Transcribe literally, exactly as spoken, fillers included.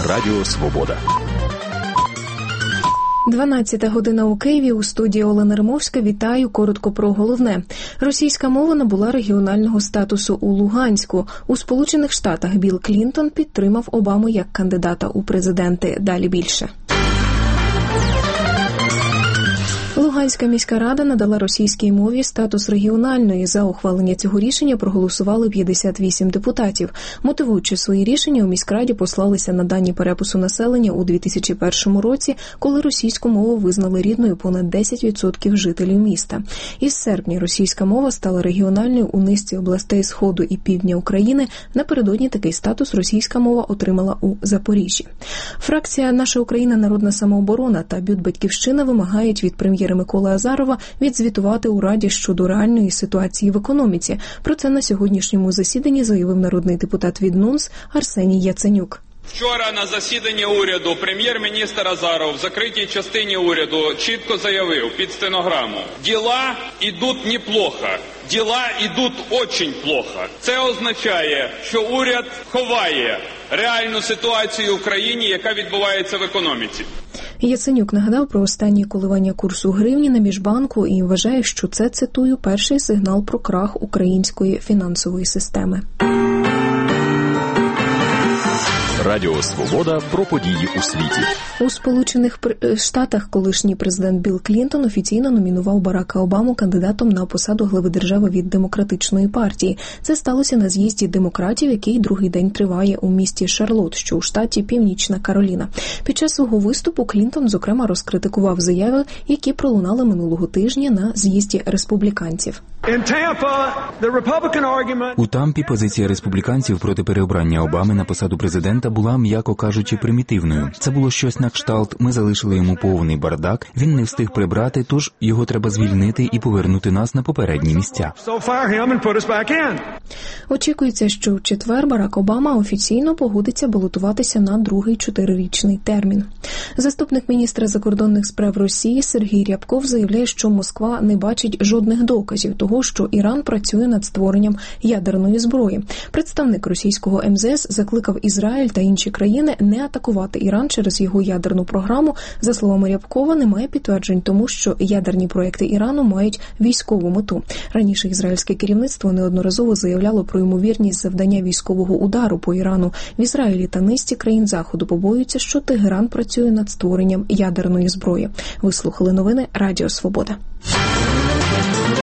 Радіо Свобода. дванадцята година у Києві, у студії Олена Римовська. Вітаю, коротко про головне. Російська мова набула регіонального статусу у Луганську. У Сполучених Штатах Білл Клінтон підтримав Обаму як кандидата у президенти. Далі більше. Луганська міська рада надала російській мові статус регіональної. За ухвалення цього рішення проголосували п'ятдесят вісім депутатів. Мотивуючи свої рішення, у міськраді послалися на дані перепису населення у дві тисячі першому році, коли російську мову визнали рідною понад десять відсотків жителів міста. Із серпня російська мова стала регіональною у низці областей Сходу і Півдня України. Напередодні такий статус російська мова отримала у Запоріжжі. Фракція «Наша Україна. Народна самооборона» та «Бют Батьківщина» вимагають від прем'єра Миколи Азарова відзвітувати у Раді щодо реальної ситуації в економіці. Про це на сьогоднішньому засіданні заявив народний депутат від НУНС Арсеній Яценюк. Вчора на засіданні уряду прем'єр-міністр Азаров в закритій частині уряду чітко заявив під стенограму: «Діла йдуть неплохо, діла йдуть дуже плохо». Це означає, що уряд ховає реальну ситуацію в країні, яка відбувається в економіці. Яценюк нагадав про останні коливання курсу гривні на міжбанку і вважає, що це, цитую, перший сигнал про крах української фінансової системи. Радіо Свобода про події у світі. У Сполучених Штатах колишній президент Білл Клінтон офіційно номінував Барака Обаму кандидатом на посаду глави держави від Демократичної партії. Це сталося на з'їзді демократів, який другий день триває у місті Шарлотт, що у штаті Північна Кароліна. Під час свого виступу Клінтон, зокрема, розкритикував заяви, які пролунали минулого тижня на з'їзді республіканців. У Тампі позиція республіканців проти переобрання Обами на посаду президента була, м'яко кажучи, примітивною. Це було щось на кшталт: ми залишили йому повний бардак, він не встиг прибрати, тож його треба звільнити і повернути нас на попередні місця. Очікується, що в четвер Барак Обама офіційно погодиться балотуватися на другий чотирирічний термін. Заступник міністра закордонних справ Росії Сергій Рябков заявляє, що Москва не бачить жодних доказів того, що Іран працює над створенням ядерної зброї. Представник російського ем зе ес закликав Ізраїль та інші країни не атакувати Іран через його ядерну програму. За словами Рябкова, немає підтверджень тому, що ядерні проекти Ірану мають військову мету. Раніше ізраїльське керівництво неодноразово заявляло про ймовірність завдання військового удару по Ірану. В Ізраїлі та низці країн Заходу побоюються, що Тегеран працює над створенням ядерної зброї. Ви слухали новини Радіо Свобода.